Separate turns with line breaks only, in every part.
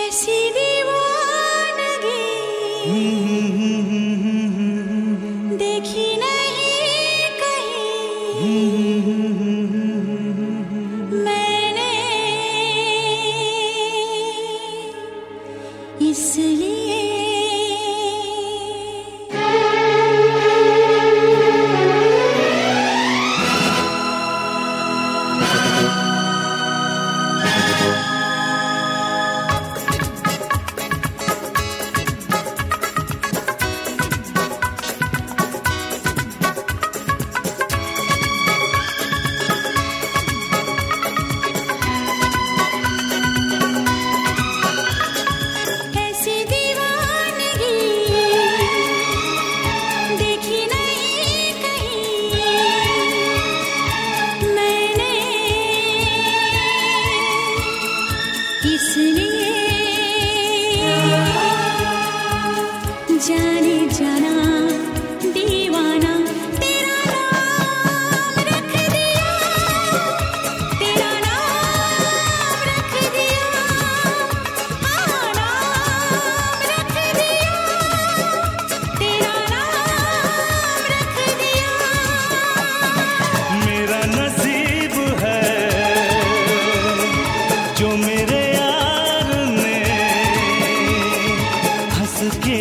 ऐसी दीवानगी देखी नहीं कहीं मैंने, इसलिए जाने जाना दीवाना तेरा नाम रख दिया, तेरा नाम रख दिया, नाम रख दिया, तेरा नाम रख दिया।
मेरा नसीब है जो मेरे यार ने हंस के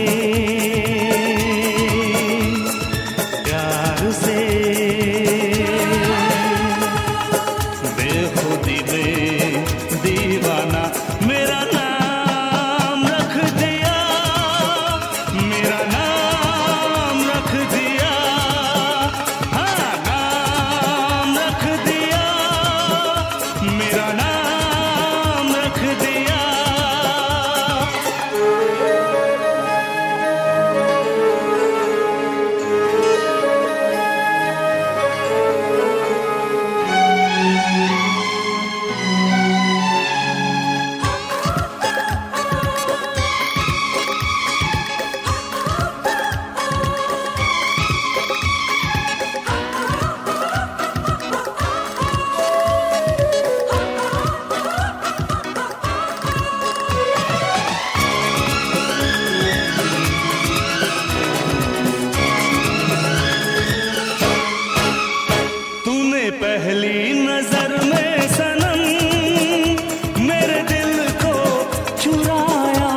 पहली नजर में सनम मेरे दिल को चुराया,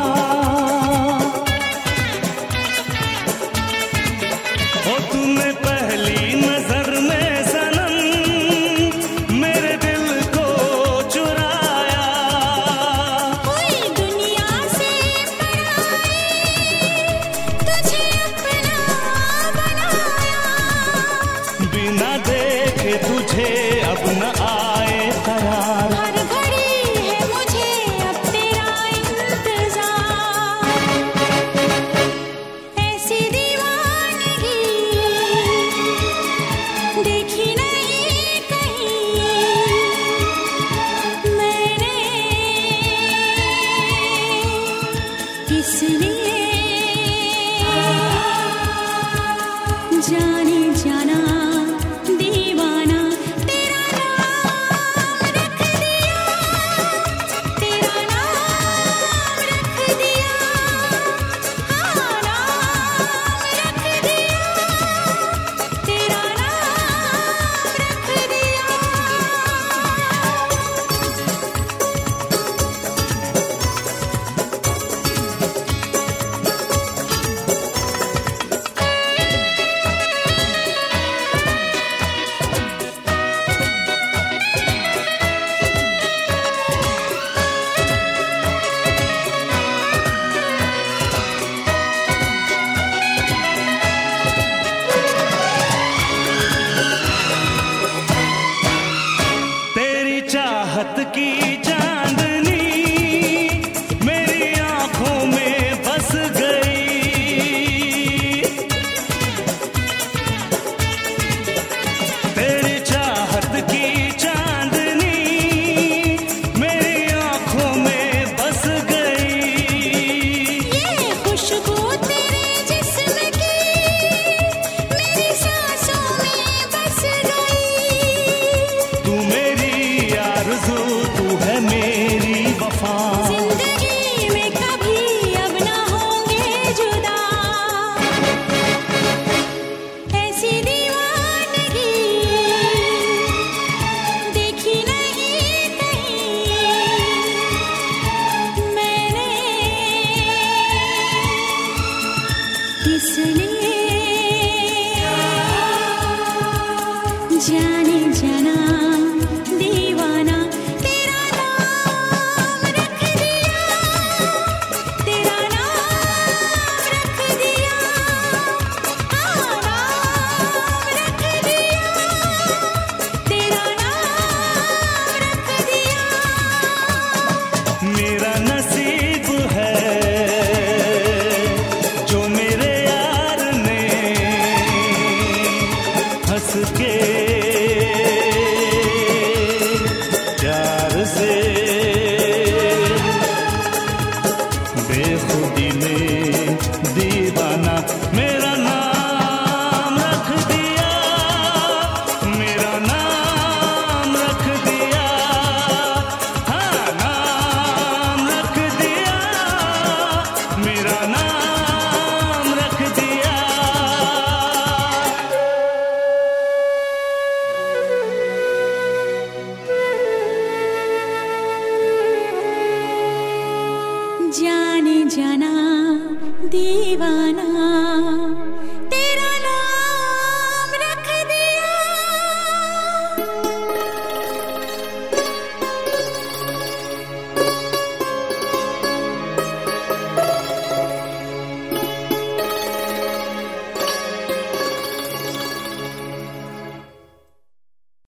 ओ तूने पहली नजर में सनम मेरे दिल को चुराया।
कोई दुनिया से पराई तुझे अपना बनाया,
बिना देखे तुझे अब न आए करार,
हर घड़ी है मुझे अब तेरा इंतजार। ऐसी दीवानगी देखी नहीं कहीं मैंने, इसलिए जाने जाना दीवाना तेरा नाम रख दिया, तेरा नाम रख दिया, नाम रख दिया, तेरा नाम रख दिया।
तेरी चाहत की चांदनी मेरी आंखों में बस गई, तेरी चाहत की चांदनी मेरी आंखों में बस गई।
ये खुशबू तेरे जिस्म की मेरी सांसों में बस गई,
तू मेरी आरज़ू, तू
जाने जाना दीवाना तेरा नाम रख दिया, तेरा नाम रख दिया, हाँ नाम रख दिया, तेरा नाम रख दिया।
मेरा नसीब है जो मेरे यार ने हंस के प्यार से बेखुदी में दीवाना मेरा नाम रख दिया, मेरा नाम रख दिया, हाँ नाम रख दिया, मेरा नाम रख दिया।
जाने जाना दी